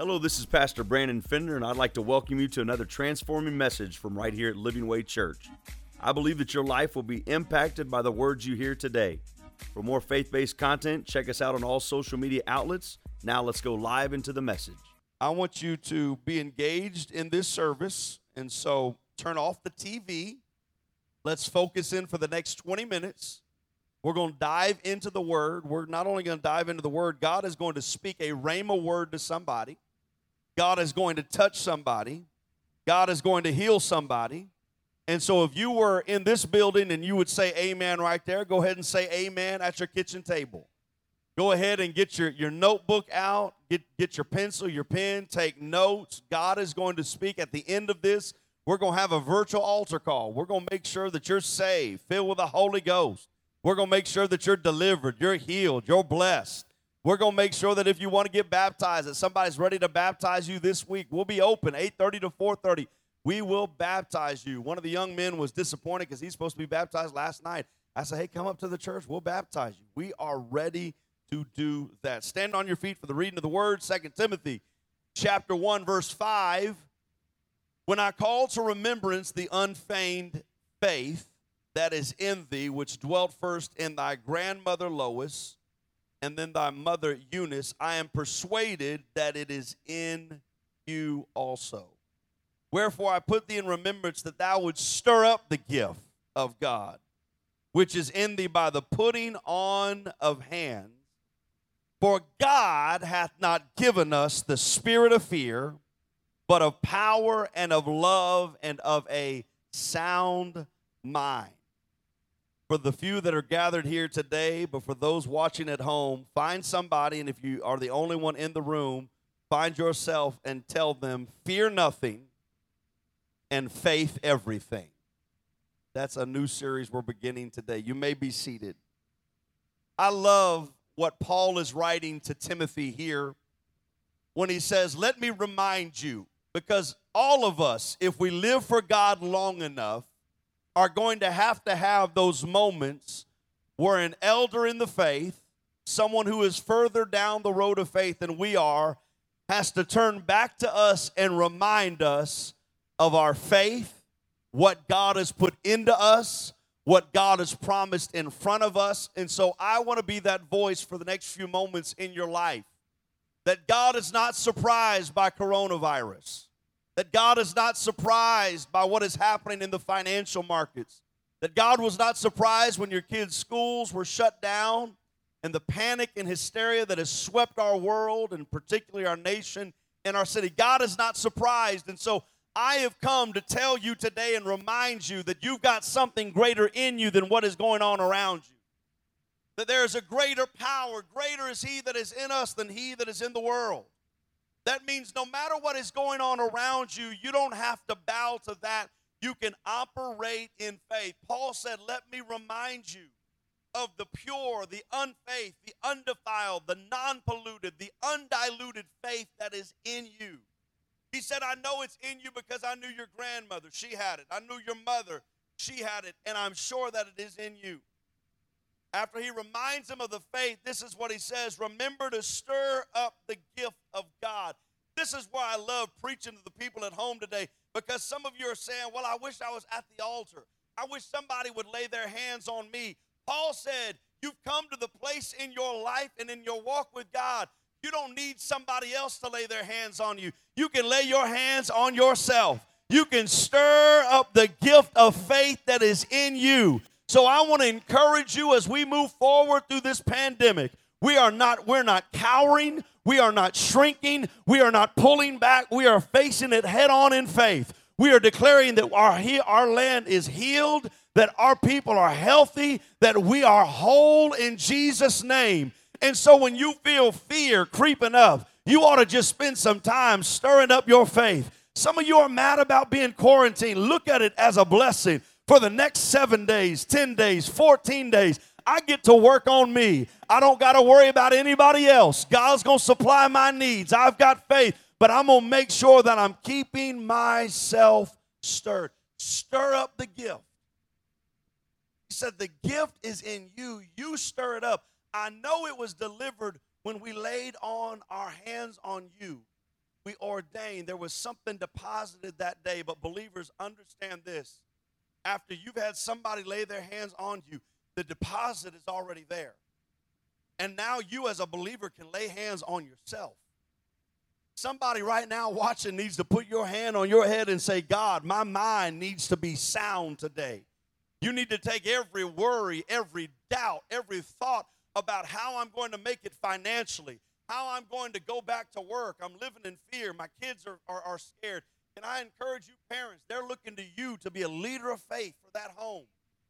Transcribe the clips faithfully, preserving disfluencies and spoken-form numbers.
Hello, this is Pastor Brandon Fender, and I'd like to welcome you to another transforming message from right here at Living Way Church. I believe that your life will be impacted by the words you hear today. For more faith-based content, check us out on all social media outlets. Now let's go live into the message. I want you to be engaged in this service, and so turn off the T V. Let's focus in for the next twenty minutes. We're going to dive into the Word. We're not only going to dive into the Word, God is going to speak a rhema word to somebody. God is going to touch somebody. God is going to heal somebody. And so if you were in this building and you would say amen right there, go ahead and say amen at your kitchen table. Go ahead and get your, your notebook out, get, get your pencil, your pen, take notes. God is going to speak at the end of this. We're going to have a virtual altar call. We're going to make sure that you're saved, filled with the Holy Ghost. We're going to make sure that you're delivered, you're healed, you're blessed. We're going to make sure that if you want to get baptized, that somebody's ready to baptize you this week. We'll be open eight thirty to four thirty. We will baptize you. One of the young men was disappointed because he's supposed to be baptized last night. I said, hey, come up to the church. We'll baptize you. We are ready to do that. Stand on your feet for the reading of the word. Second Timothy chapter one, verse five. When I call to remembrance the unfeigned faith that is in thee, which dwelt first in thy grandmother Lois, and then thy mother Eunice, I am persuaded that it is in you also. Wherefore I put thee in remembrance that thou wouldst stir up the gift of God, which is in thee by the putting on of hands. For God hath not given us the spirit of fear, but of power and of love and of a sound mind. For the few that are gathered here today, but for those watching at home, find somebody, and if you are the only one in the room, find yourself and tell them, fear nothing and faith everything. That's a new series we're beginning today. You may be seated. I love what Paul is writing to Timothy here when he says, let me remind you, because all of us, if we live for God long enough, are going to have to have those moments where an elder in the faith, someone who is further down the road of faith than we are, has to turn back to us and remind us of our faith, what God has put into us, what God has promised in front of us. And so I want to be that voice for the next few moments in your life, that God is not surprised by coronavirus, that God is not surprised by what is happening in the financial markets, that God was not surprised when your kids' schools were shut down and the panic and hysteria that has swept our world and particularly our nation and our city. God is not surprised. And so I have come to tell you today and remind you that you've got something greater in you than what is going on around you, that there is a greater power. Greater is he that is in us than he that is in the world. That means no matter what is going on around you, you don't have to bow to that. You can operate in faith. Paul said, let me remind you of the pure, the unfaith, the undefiled, the non-polluted, the undiluted faith that is in you. He said, I know it's in you because I knew your grandmother. She had it. I knew your mother. She had it. And I'm sure that it is in you. After he reminds them of the faith, this is what he says, remember to stir up the gift of God. This is why I love preaching to the people at home today, because some of you are saying, well, I wish I was at the altar. I wish somebody would lay their hands on me. Paul said, you've come to the place in your life and in your walk with God. You don't need somebody else to lay their hands on you. You can lay your hands on yourself. You can stir up the gift of faith that is in you. So I want to encourage you as we move forward through this pandemic. We are not, we're not cowering. We are not shrinking. We are not pulling back. We are facing it head on in faith. We are declaring that our, our land is healed, that our people are healthy, that we are whole in Jesus' name. And so when you feel fear creeping up, you ought to just spend some time stirring up your faith. Some of you are mad about being quarantined. Look at it as a blessing. For the next seven days, ten days, fourteen days, I get to work on me. I don't got to worry about anybody else. God's going to supply my needs. I've got faith, but I'm going to make sure that I'm keeping myself stirred. Stir up the gift. He said the gift is in you. You stir it up. I know it was delivered when we laid on our hands on you. we ordained. There was something deposited that day. But believers, understand this. After you've had somebody lay their hands on you, the deposit is already there. And now you as a believer can lay hands on yourself. Somebody right now watching needs to put your hand on your head and say, God, my mind needs to be sound today. You need to take every worry, every doubt, every thought about how I'm going to make it financially, how I'm going to go back to work. I'm living in fear. My kids are, are, are scared. Can I encourage you parents? They're looking to you to be a leader of faith for that home.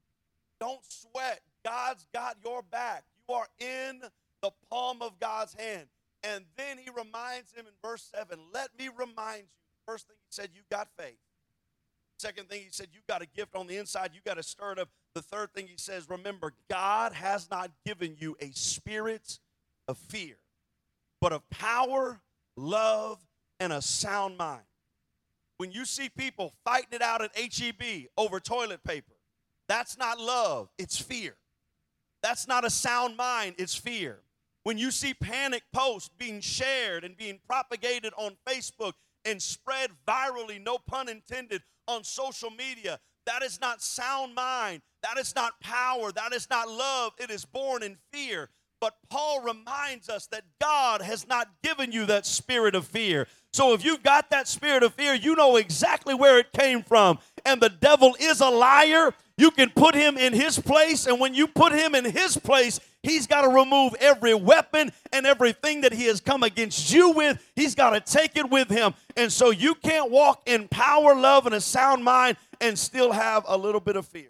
Don't sweat. God's got your back. You are in the palm of God's hand. And then he reminds him in verse seven, let me remind you. First thing he said, you got faith. Second thing he said, you got a gift on the inside. You got to stir it up. The third thing he says, remember, God has not given you a spirit of fear, but of power, love, and a sound mind. When you see people fighting it out at H E B over toilet paper, that's not love, it's fear. That's not a sound mind, it's fear. When you see panic posts being shared and being propagated on Facebook and spread virally, no pun intended, on social media, that is not sound mind. That is not power. That is not love. It is born in fear. But Paul reminds us that God has not given you that spirit of fear. So if you got that spirit of fear, you know exactly where it came from. And the devil is a liar. You can put him in his place. And when you put him in his place, he's got to remove every weapon and everything that he has come against you with. He's got to take it with him. And so you can't walk in power, love, and a sound mind and still have a little bit of fear.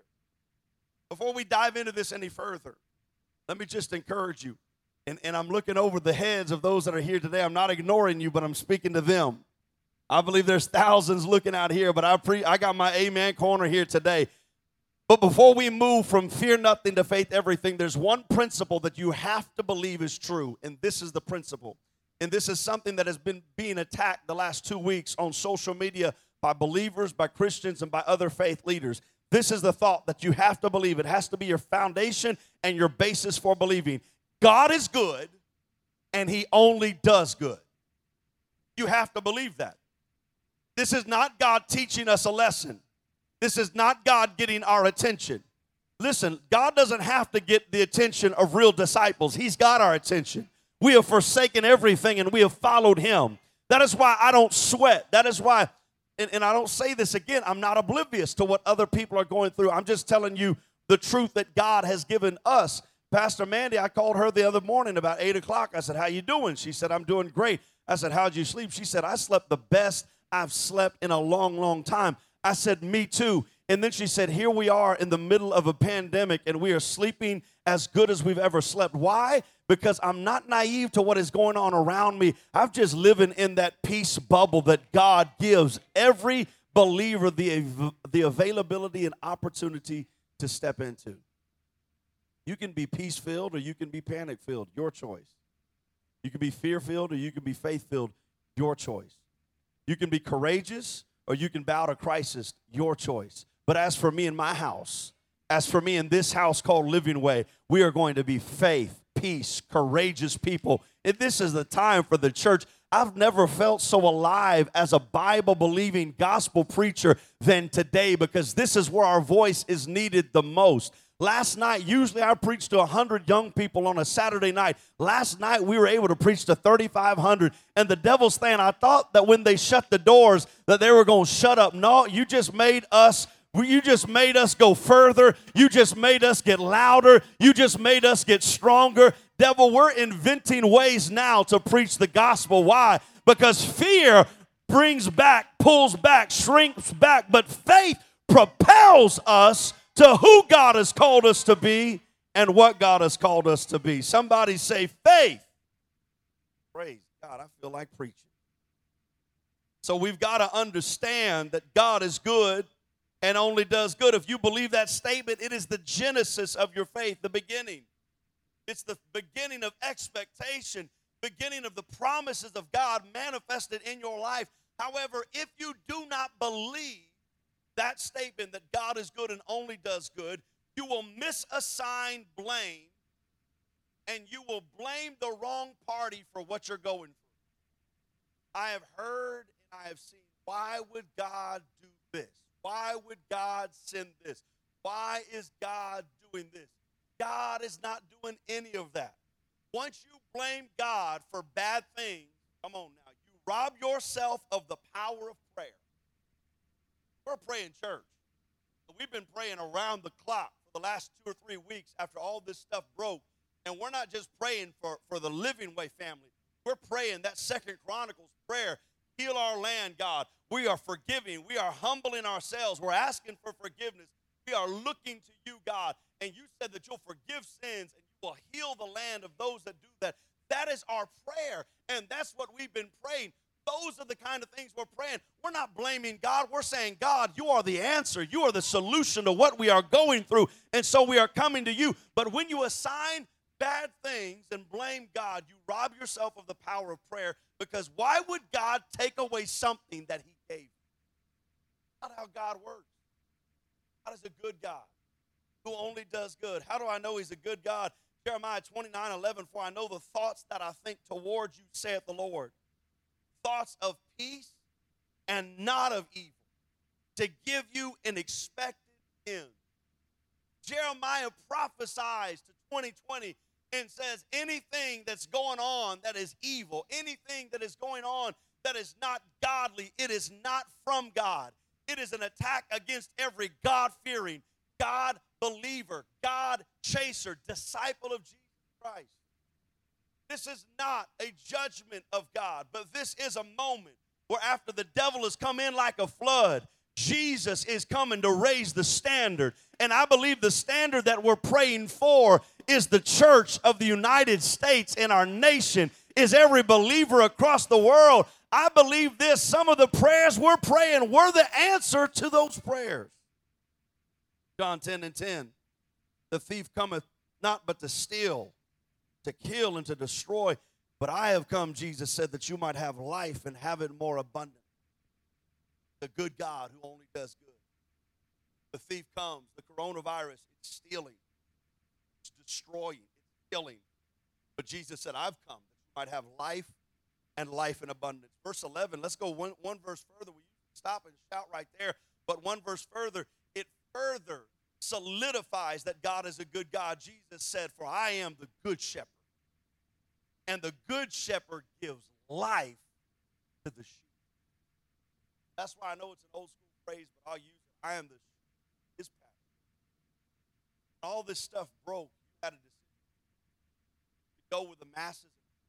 Before we dive into this any further, let me just encourage you. And, and I'm looking over the heads of those that are here today. I'm not ignoring you, but I'm speaking to them. I believe there's thousands looking out here, but I, pre- I got my amen corner here today. But before we move from fear nothing to faith everything, there's one principle that you have to believe is true, and this is the principle. And this is something that has been being attacked the last two weeks on social media by believers, by Christians, and by other faith leaders. This is the thought that you have to believe. It has to be your foundation and your basis for believing. God is good, and he only does good. You have to believe that. This is not God teaching us a lesson. This is not God getting our attention. Listen, God doesn't have to get the attention of real disciples. He's got our attention. We have forsaken everything, and we have followed him. That is why I don't sweat. That is why, and, and I don't say this again, I'm not oblivious to what other people are going through. I'm just telling you the truth that God has given us. Pastor Mandy, I called her the other morning about eight o'clock. I said, how you doing? She said, I'm doing great. I said, how'd you sleep? She said, I slept the best I've slept in a long, long time. I said, me too. And then she said, here we are in the middle of a pandemic, and we are sleeping as good as we've ever slept. Why? Because I'm not naive to what is going on around me. I'm just living in that peace bubble that God gives every believer the, the availability and opportunity to step into. You can be peace-filled or you can be panic-filled, your choice. You can be fear-filled or you can be faith-filled, your choice. You can be courageous or you can bow to crisis, your choice. But as for me and my house, as for me in this house called Living Way, we are going to be faith, peace, courageous people. And this is the time for the church. I've never felt so alive as a Bible-believing gospel preacher than today, because this is where our voice is needed the most. Last night, usually I preach to one hundred young people on a Saturday night. Last night, we were able to preach to thirty-five hundred. And the devil's saying, I thought that when they shut the doors that they were going to shut up. No, you just made us You just made us go further. You just made us get louder. You just made us get stronger. Devil, we're inventing ways now to preach the gospel. Why? Because fear brings back, pulls back, shrinks back, but faith propels us to who God has called us to be and what God has called us to be. Somebody say faith. Praise God, I feel like preaching. So we've got to understand that God is good and only does good. If you believe that statement, it is the genesis of your faith, the beginning. It's the beginning of expectation, beginning of the promises of God manifested in your life. However, if you do not believe that statement that God is good and only does good, you will misassign blame, and you will blame the wrong party for what you're going through. I have heard and I have seen. Why would God do this? Why would God send this? Why is God doing this? God is not doing any of that. Once you blame God for bad things, come on now, you rob yourself of the power of prayer. We're praying church. We've been praying around the clock for the last two or three weeks after all this stuff broke. And we're not just praying for, for the Living Way family. We're praying that Second Chronicles prayer, heal our land, God. We are forgiving. We are humbling ourselves. We're asking for forgiveness. We are looking to you, God. And you said that you'll forgive sins and you will heal the land of those that do that. That is our prayer. And that's what we've been praying. Those are the kind of things we're praying. We're not blaming God. We're saying, God, you are the answer. You are the solution to what we are going through. And so we are coming to you. But when you assign bad things and blame God, you rob yourself of the power of prayer, because why would God take away something that he gave you? Not how God works. God is a good God who only does good. How do I know he's a good God? Jeremiah twenty-nine eleven, for I know the thoughts that I think towards you, saith the Lord. Thoughts of peace and not of evil, to give you an expected end. Jeremiah prophesies to twenty twenty and says anything that's going on that is evil, anything that is going on that is not godly, it is not from God. It is an attack against every God-fearing, God-believer, God-chaser, disciple of Jesus Christ. This is not a judgment of God, but this is a moment where after the devil has come in like a flood, Jesus is coming to raise the standard. And I believe the standard that we're praying for is the church of the United States in our nation, is every believer across the world. I believe this, some of the prayers we're praying were the answer to those prayers. John ten and ten, the thief cometh not but to steal, to kill, and to destroy. But I have come, Jesus said, that you might have life and have it more abundant. The good God who only does good. The thief comes, the coronavirus, it's stealing, it's destroying, it's killing. But Jesus said, I've come that you might have life and life in abundance. Verse eleven, let's go one, one verse further. We stop and shout right there. But one verse further, it further solidifies that God is a good God. Jesus said, for I am the good shepherd. And the good shepherd gives life to the sheep. That's why I know it's an old school phrase, but I'll use it. I am the his pastor. All this stuff broke. You had a decision to go with the masses,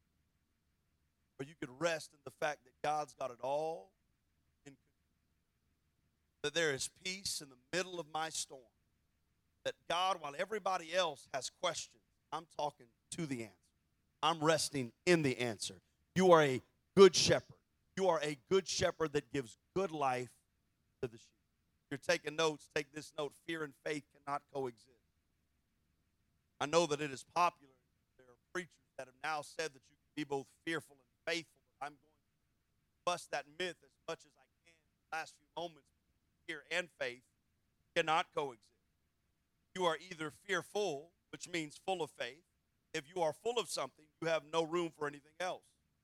or you could rest in the fact that God's got it all in control. That there is peace in the middle of my storm. That God, while everybody else has questions, I'm talking to the answer. I'm resting in the answer. You are a good shepherd. You are a good shepherd that gives good life to the sheep. If you're taking notes, take this note. Fear and faith cannot coexist. I know that it is popular. There are preachers that have now said that you can be both fearful and faithful. But I'm going to bust that myth as much as I can in the last few moments. Fear and faith cannot coexist. You are either fearful, which means full of faith. If you are full of something, you have no room for anything else.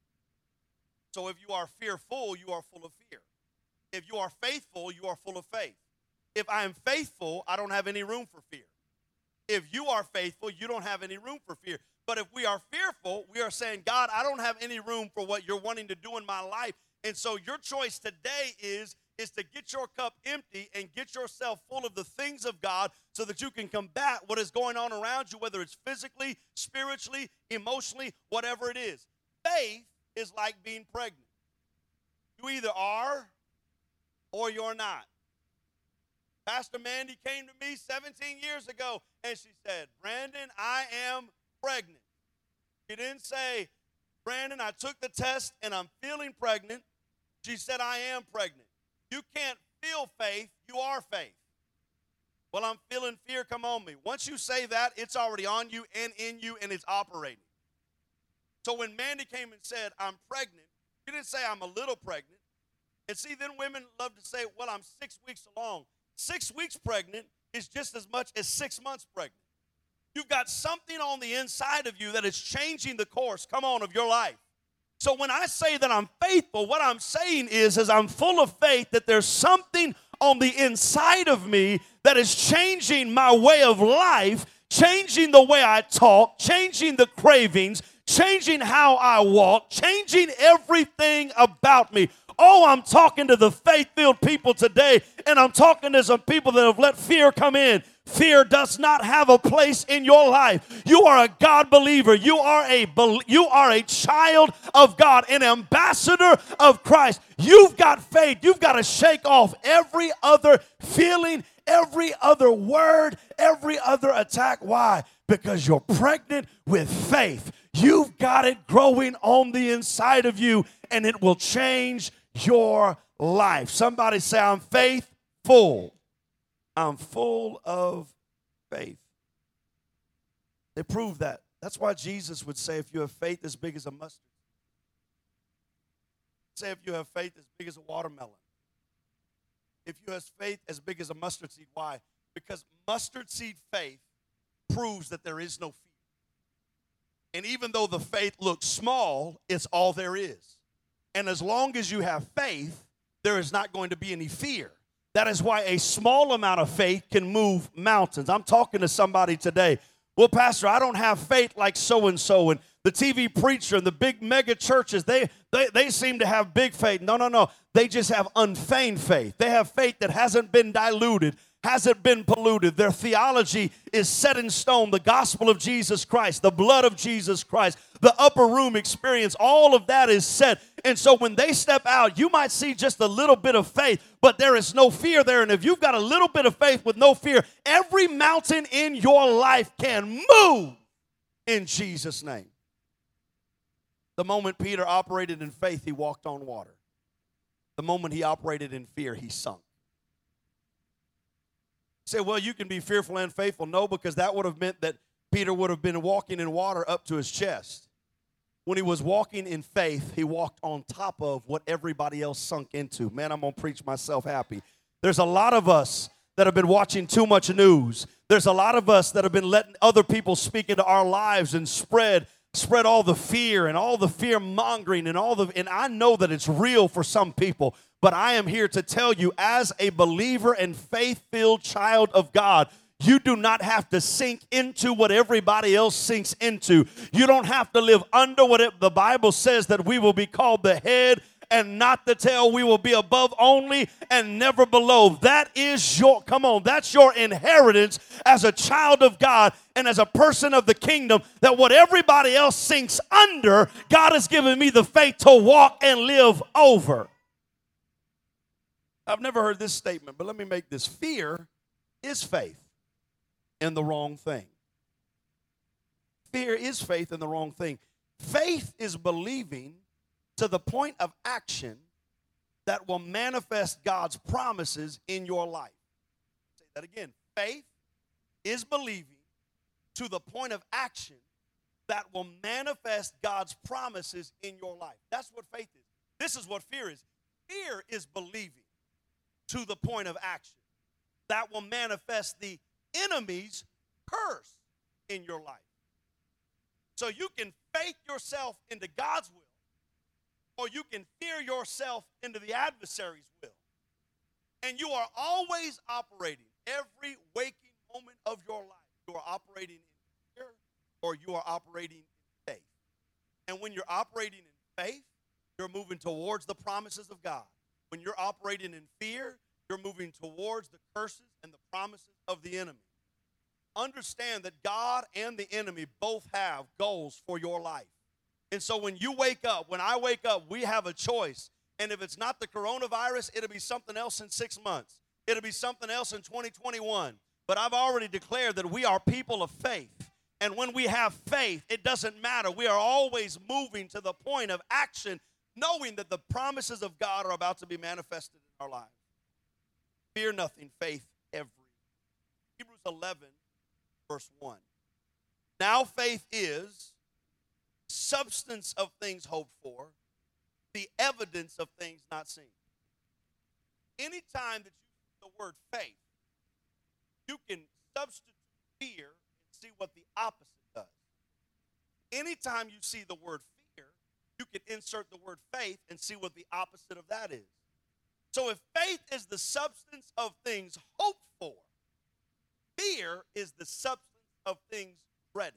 So if you are fearful, you are full of fear. If you are faithful, you are full of faith. If I am faithful, I don't have any room for fear. If you are faithful, you don't have any room for fear. But if we are fearful, we are saying, God, I don't have any room for what you're wanting to do in my life. And so your choice today is, is to get your cup empty and get yourself full of the things of God so that you can combat what is going on around you, whether it's physically, spiritually, emotionally, whatever it is. Faith is like being pregnant. You either are or you're not. Pastor Mandy came to me seventeen years ago and she said, Brandon, I am pregnant. She didn't say, Brandon, I took the test and I'm feeling pregnant. She said, I am pregnant. You can't feel faith, you are faith. Well, I'm feeling fear come on me. Once you say that, it's already on you and in you and it's operating. So when Mandy came and said, I'm pregnant, she didn't say I'm a little pregnant. And see, then women love to say, well, I'm six weeks along. Six weeks pregnant is just as much as six months pregnant. You've got something on the inside of you that is changing the course, come on, of your life. So when I say that I'm faithful, what I'm saying is, is I'm full of faith that there's something on the inside of me that is changing my way of life, changing the way I talk, changing the cravings, changing how I walk, changing everything about me. Oh, I'm talking to the faith-filled people today, and I'm talking to some people that have let fear come in. Fear does not have a place in your life. You are a God believer. You are a you are a child of God, an ambassador of Christ. You've got faith. You've got to shake off every other feeling, every other word, every other attack. Why? Because you're pregnant with faith. You've got it growing on the inside of you, and it will change your life. Somebody say, I'm faithful. I'm full of faith. They prove that. That's why Jesus would say, if you have faith as big as a mustard, say if you have faith as big as a watermelon, if you have faith as big as a mustard seed. Why? Because mustard seed faith proves that there is no fear. And even though the faith looks small, it's all there is. And as long as you have faith, there is not going to be any fear. That is why a small amount of faith can move mountains. I'm talking to somebody today. Well, Pastor, I don't have faith like so-and-so. And the T V preacher and the big mega churches, they, they, they seem to have big faith. No, no, no. They just have unfeigned faith. They have faith that hasn't been diluted, hasn't been polluted. Their theology is set in stone. The gospel of Jesus Christ, the blood of Jesus Christ, the upper room experience, all of that is set. And so when they step out, you might see just a little bit of faith, but there is no fear there. And if you've got a little bit of faith with no fear, every mountain in your life can move in Jesus' name. The moment Peter operated in faith, he walked on water. The moment he operated in fear, he sunk. You say, well, you can be fearful and faithful. No, because that would have meant that Peter would have been walking in water up to his chest. When he was walking in faith, he walked on top of what everybody else sunk into. Man, I'm going to preach myself happy. There's a lot of us that have been watching too much news. There's a lot of us that have been letting other people speak into our lives and spread spread all the fear and all the fear mongering and all the, and I know that it's real for some people, but I am here to tell you, as a believer and faith-filled child of God, you do not have to sink into what everybody else sinks into. You don't have to live under what it, the Bible says, that we will be called the head and not the tail. We will be above only and never below. That is your, come on, that's your inheritance as a child of God and as a person of the kingdom, that what everybody else sinks under, God has given me the faith to walk and live over. I've never heard this statement, but let me make this. Fear is faith in the wrong thing. Fear is faith in the wrong thing. Faith is believing to the point of action that will manifest God's promises in your life. Say that again. Faith is believing to the point of action that will manifest God's promises in your life. That's what faith is. This is what fear is. Fear is believing to the point of action that will manifest the enemy's curse in your life. So you can faith yourself into God's will, or you can fear yourself into the adversary's will. And you are always operating, every waking moment of your life, you are operating in fear or you are operating in faith. And when you're operating in faith, you're moving towards the promises of God. When you're operating in fear, you're moving towards the curses and the promises of the enemy. Understand that God and the enemy both have goals for your life. And so when you wake up, when I wake up, we have a choice. And if it's not the coronavirus, it'll be something else in six months. It'll be something else in twenty twenty-one. But I've already declared that we are people of faith. And when we have faith, it doesn't matter. We are always moving to the point of action, knowing that the promises of God are about to be manifested in our lives. Fear nothing, faith every. Hebrews eleven, verse one. Now faith is substance of things hoped for, the evidence of things not seen. Anytime that you use the word faith, you can substitute fear and see what the opposite does. Anytime you see the word fear, you can insert the word faith and see what the opposite of that is. So if faith is the substance of things hoped for, fear is the substance of things dreaded.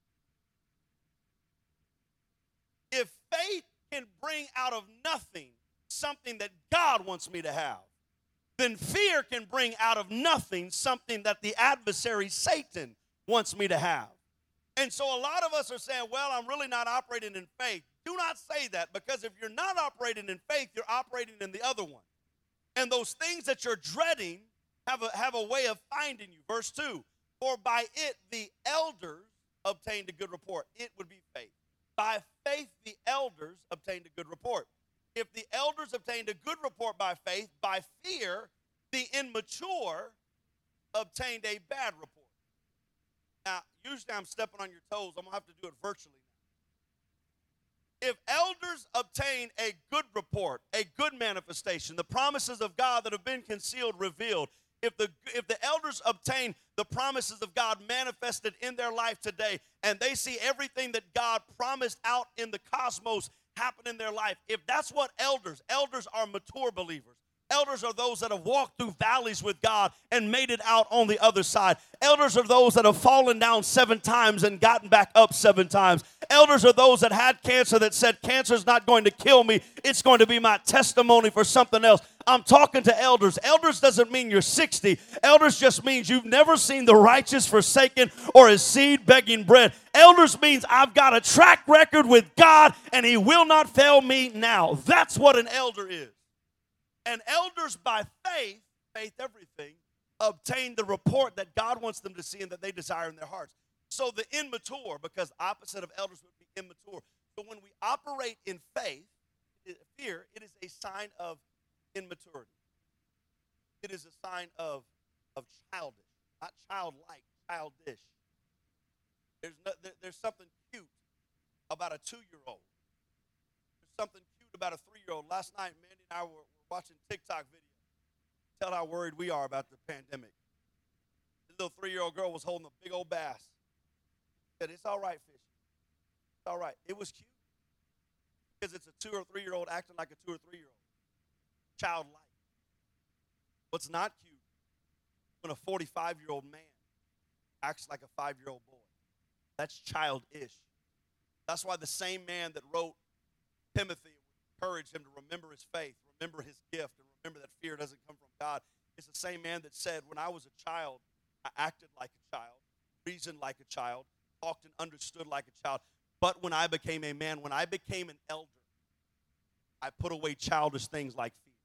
If faith can bring out of nothing something that God wants me to have, then fear can bring out of nothing something that the adversary Satan wants me to have. And so a lot of us are saying, well, I'm really not operating in faith. Do not say that, because if you're not operating in faith, you're operating in the other one. And those things that you're dreading have a, have a way of finding you. Verse two, for by it the elders obtained a good report. It would be faith. By faith the elders obtained a good report. If the elders obtained a good report by faith, by fear the immature obtained a bad report. Now, usually I'm stepping on your toes. I'm going to have to do it virtually now. If elders obtain a good report, a good manifestation, the promises of God that have been concealed, revealed, if the, if the elders obtain the promises of God manifested in their life today, and they see everything that God promised out in the cosmos happen in their life, if that's what elders, elders are mature believers. Elders are those that have walked through valleys with God and made it out on the other side. Elders are those that have fallen down seven times and gotten back up seven times. Elders are those that had cancer that said, cancer's not going to kill me. It's going to be my testimony for something else. I'm talking to elders. Elders doesn't mean you're sixty. Elders just means you've never seen the righteous forsaken or his seed begging bread. Elders means I've got a track record with God and he will not fail me now. That's what an elder is. And elders by faith, faith everything, obtain the report that God wants them to see and that they desire in their hearts. So the immature, because opposite of elders would be immature. So when we operate in faith, fear, it is a sign of immaturity. It is a sign of, of childish, not childlike, childish. There's, no, there, there's something cute about a two-year-old. There's something cute about a three-year-old. Last night, Mandy and I were watching TikTok videos. Tell how worried we are about the pandemic. This little three-year-old girl was holding a big old bass. She said, it's all right, fish. It's all right. It was cute because it's a two or three-year-old acting like a two or three-year-old. Childlike. What's not cute when a forty-five-year-old man acts like a five-year-old boy. That's childish. That's why the same man that wrote Timothy encouraged him to remember his faith, remember his gift, and remember that fear doesn't come from God. It's the same man that said, when I was a child, I acted like a child, reasoned like a child, talked and understood like a child. But when I became a man, when I became an elder, I put away childish things like fear.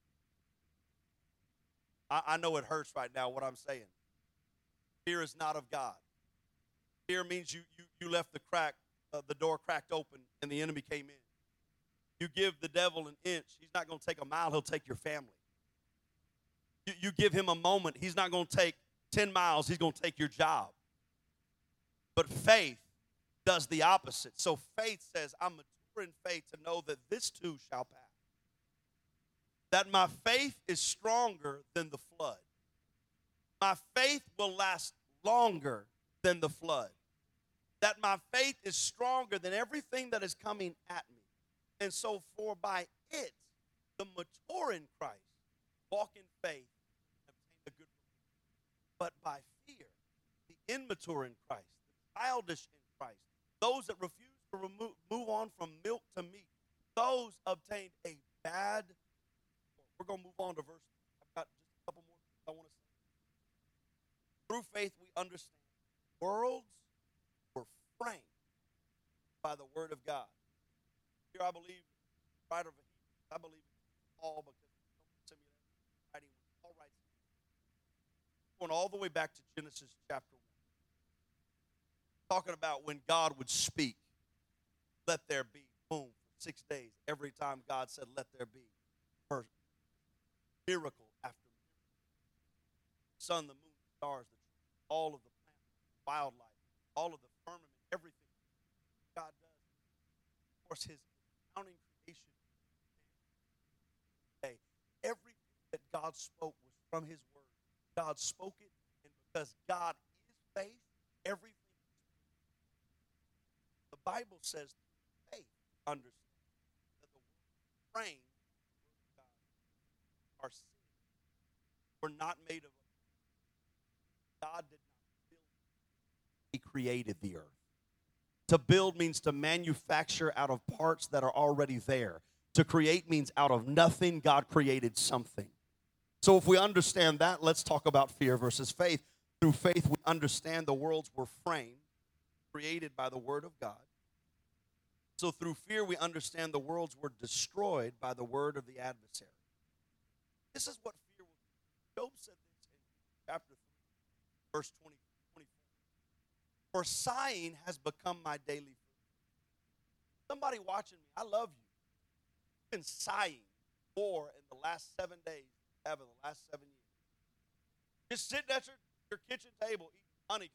I, I know it hurts right now what I'm saying. Fear is not of God. Fear means you you, you left the crack, uh, the door cracked open, and the enemy came in. You give the devil an inch, he's not going to take a mile, he'll take your family. You, you give him a moment, he's not going to take ten miles, he's going to take your job. But faith does the opposite. So faith says, I'm mature in faith to know that this too shall pass. That my faith is stronger than the flood. My faith will last longer than the flood. That my faith is stronger than everything that is coming at me. And so for by it, the mature in Christ walk in faith and obtain a good report. But by fear, the immature in Christ, the childish in Christ, those that refuse to remove, move on from milk to meat, those obtained a bad report. We're going to move on to verse. I've got just a couple more things I want to say. Through faith, we understand worlds were framed by the word of God. Here I believe, writer of Hebrews, I believe Paul, because so similar writing with Paul writes. Going all the way back to Genesis chapter one. Talking about when God would speak, let there be, boom, for six days. Every time God said, let there be, for miracle after miracle. The sun, the moon, the stars, the trees, all of the plants, wildlife, all of the firmament, everything God does. Of course, his crowning creation. Hey, everything that God spoke was from his word. God spoke it, and because God is faith, everything. The Bible says faith understands. framed. Our sins were not made of. God did not build. He created the earth. To build means to manufacture out of parts that are already there. To create means out of nothing, God created something. So if we understand that, let's talk about fear versus faith. Through faith, we understand the worlds were framed, created by the Word of God. So through fear, we understand the worlds were destroyed by the word of the adversary. This is what fear will do. Job said this in chapter three, verse twenty, twenty-four. For sighing has become my daily food. Somebody watching me, I love you. You've been sighing more in the last seven days than ever, the last seven years. Just sitting at your, your kitchen table eating honeycomb.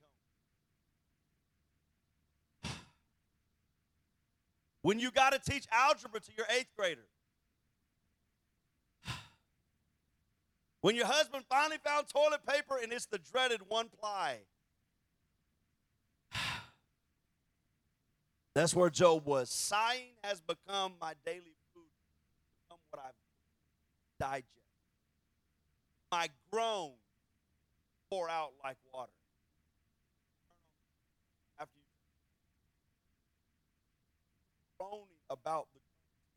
When you got to teach algebra to your eighth grader. When your husband finally found toilet paper and it's the dreaded one ply. That's where Job was. Sighing has become my daily food, become what I've digested. My groans pour out like water. After you groaning about the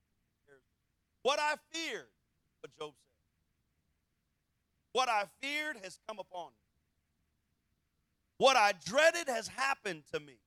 what I feared, what Job said. What I feared has come upon me. What I dreaded has happened to me.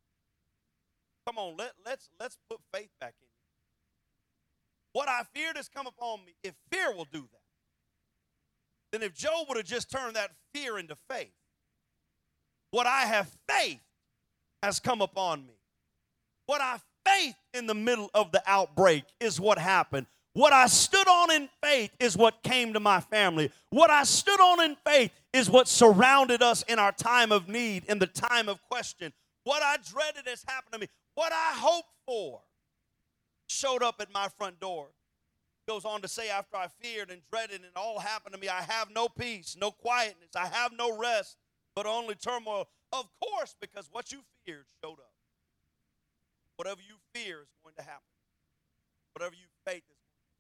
Come on, let, let's, let's put faith back in you. What I feared has come upon me. If fear will do that, then if Job would have just turned that fear into faith, what I have faith has come upon me. What I faith in the middle of the outbreak is what happened. What I stood on in faith is what came to my family. What I stood on in faith is what surrounded us in our time of need, in the time of question. What I dreaded has happened to me. What I hoped for showed up at my front door. Goes on to say, after I feared and dreaded and it all happened to me, I have no peace, no quietness. I have no rest, but only turmoil. Of course, because what you feared showed up. Whatever you fear is going to happen. Whatever you faith is going to happen.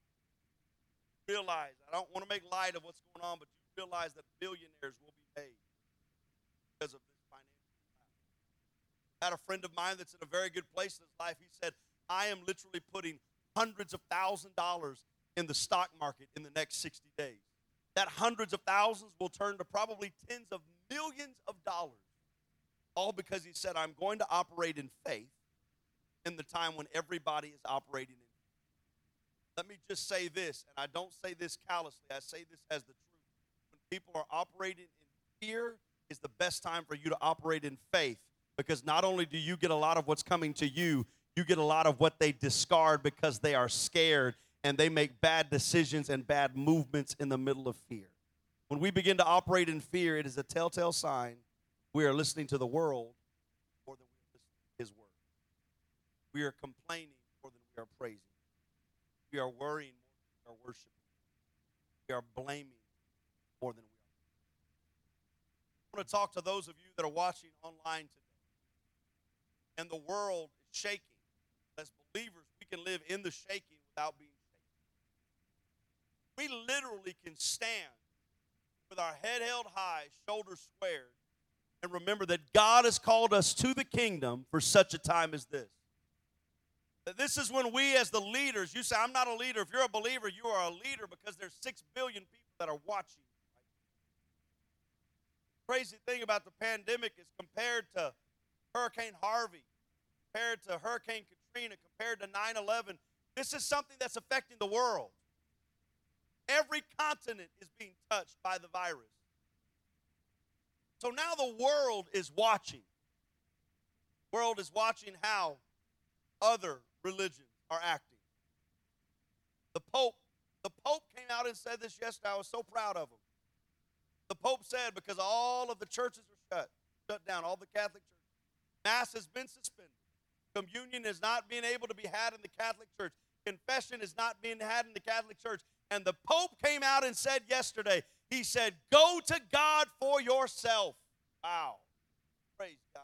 Realize, I don't want to make light of what's going on, but you realize that billionaires will be made because of this financial impact. I had a friend of mine that's in a very good place in his life. He said, I am literally putting hundreds of thousands of dollars in the stock market in the next sixty days. That hundreds of thousands will turn to probably tens of millions of dollars, all because he said, I'm going to operate in faith in the time when everybody is operating in. Let me just say this, and I don't say this callously. I say this as the truth. When people are operating in fear, is the best time for you to operate in faith, because not only do you get a lot of what's coming to you, you get a lot of what they discard because they are scared and they make bad decisions and bad movements in the middle of fear. When we begin to operate in fear, it is a telltale sign we are listening to the world more than we are listening to His word. We are complaining more than we are praising. We are worrying more than we are worshiping. We are blaming more than we are. I want to talk to those of you that are watching online today. And the world is shaking. As believers, we can live in the shaking without being shaken. We literally can stand with our head held high, shoulders squared, and remember that God has called us to the kingdom for such a time as this. This is when we as the leaders, you say, I'm not a leader. If you're a believer, you are a leader because there's six billion people that are watching. The crazy thing about the pandemic is compared to Hurricane Harvey, compared to Hurricane Katrina, compared to nine eleven, this is something that's affecting the world. Every continent is being touched by the virus. So now the world is watching. The world is watching how other religions are acting. The Pope, the Pope came out and said this yesterday. I was so proud of him. The Pope said, because all of the churches are shut, shut down, all the Catholic churches, Mass has been suspended. Communion is not being able to be had in the Catholic Church. Confession is not being had in the Catholic Church. And the Pope came out and said yesterday, he said, go to God for yourself. Wow. Praise God.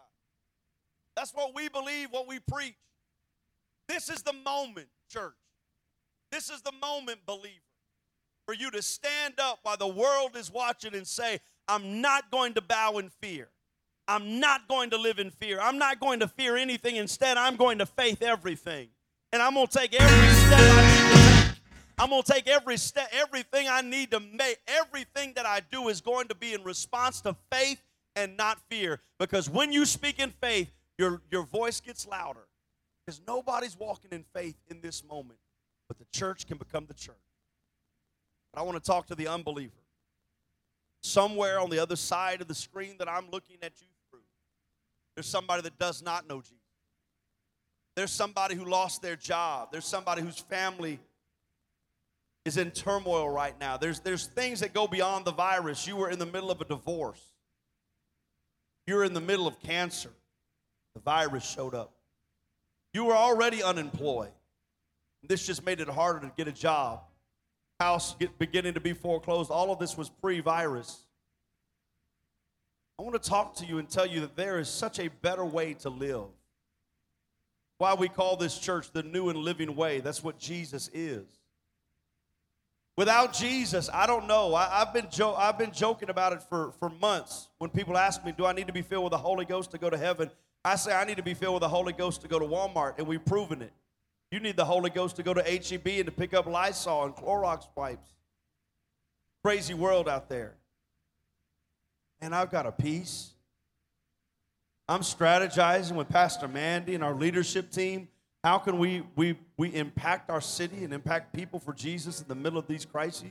That's what we believe, what we preach. This is the moment, church. This is the moment, believer, for you to stand up while the world is watching and say, I'm not going to bow in fear. I'm not going to live in fear. I'm not going to fear anything. Instead, I'm going to faith everything. And I'm going to take every step I need to take. I'm going to take every step, everything I need to make. Everything that I do is going to be in response to faith and not fear. Because when you speak in faith, your, your voice gets louder. Because nobody's walking in faith in this moment. But the church can become the church. But I want to talk to the unbeliever. Somewhere on the other side of the screen that I'm looking at you through, there's somebody that does not know Jesus. There's somebody who lost their job. There's somebody whose family is in turmoil right now. There's, there's things that go beyond the virus. You were in the middle of a divorce. You're in the middle of cancer. The virus showed up. You were already unemployed. This just made it harder to get a job. House get, beginning to be foreclosed. All of this was pre-virus. I want to talk to you and tell you that there is such a better way to live. Why we call this church the new and living way. That's what Jesus is. Without Jesus, I don't know. I, I've been jo- I've been joking about it for, for months. When people ask me, do I need to be filled with the Holy Ghost to go to heaven? I say I need to be filled with the Holy Ghost to go to Walmart, and we've proven it. You need the Holy Ghost to go to H E B and to pick up Lysol and Clorox wipes. Crazy world out there. And I've got a peace. I'm strategizing with Pastor Mandy and our leadership team. How can we, we, we impact our city and impact people for Jesus in the middle of these crises?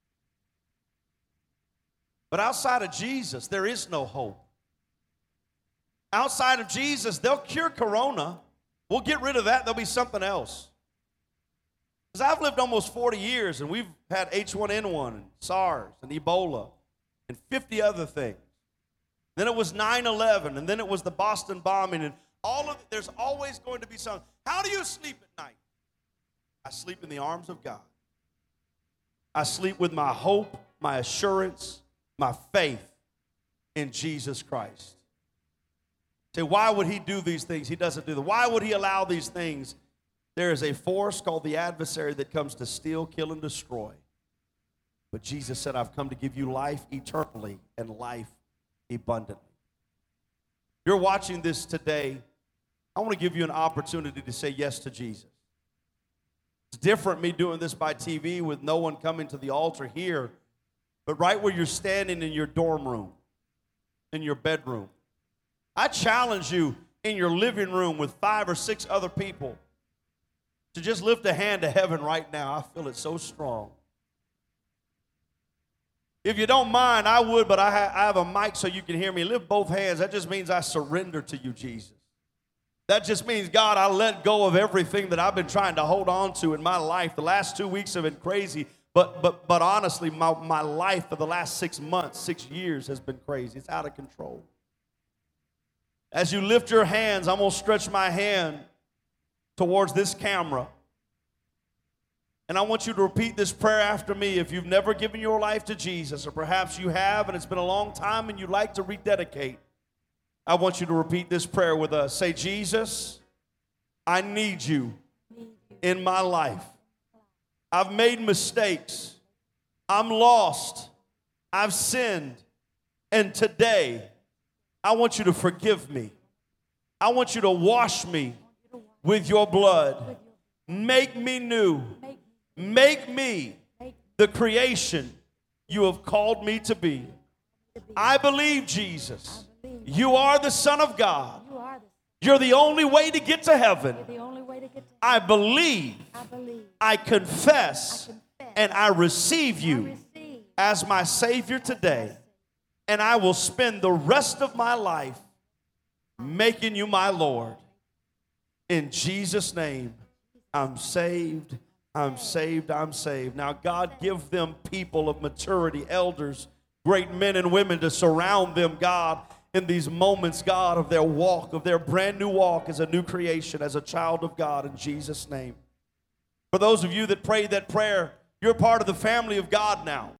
But outside of Jesus, there is no hope. Outside of Jesus, they'll cure corona. We'll get rid of that. There'll be something else. Because I've lived almost forty years, and we've had H one N one and SARS and Ebola and fifty other things. Then it was nine eleven, and then it was the Boston bombing, and all of it. There's always going to be something. How do you sleep at night? I sleep in the arms of God. I sleep with my hope, my assurance, my faith in Jesus Christ. Say, why would he do these things? He doesn't do them. Why would he allow these things? There is a force called the adversary that comes to steal, kill, and destroy. But Jesus said, I've come to give you life eternally and life abundantly. You're watching this today. I want to give you an opportunity to say yes to Jesus. It's different me doing this by T V with no one coming to the altar here, but right where you're standing in your dorm room, in your bedroom. I challenge you in your living room with five or six other people to just lift a hand to heaven right now. I feel it so strong. If you don't mind, I would, but I, ha- I have a mic so you can hear me. Lift both hands. That just means I surrender to you, Jesus. That just means, God, I let go of everything that I've been trying to hold on to in my life. The last two weeks have been crazy, but but but honestly, my, my life for the last six months, six years has been crazy. It's out of control. As you lift your hands, I'm going to stretch my hand towards this camera. And I want you to repeat this prayer after me. If you've never given your life to Jesus, or perhaps you have and it's been a long time and you'd like to rededicate, I want you to repeat this prayer with us. Say, Jesus, I need you in my life. I've made mistakes. I'm lost. I've sinned. And today, I want you to forgive me. I want you to wash me with your blood. Make me new. Make me the creation you have called me to be. I believe, Jesus, you are the Son of God. You're the only way to get to heaven. I believe, I confess, and I receive you as my Savior today. And I will spend the rest of my life making you my Lord. In Jesus' name, I'm saved, I'm saved, I'm saved. Now, God, give them people of maturity, elders, great men and women to surround them, God, in these moments, God, of their walk, of their brand new walk as a new creation, as a child of God, in Jesus' name. For those of you that prayed that prayer, you're part of the family of God now.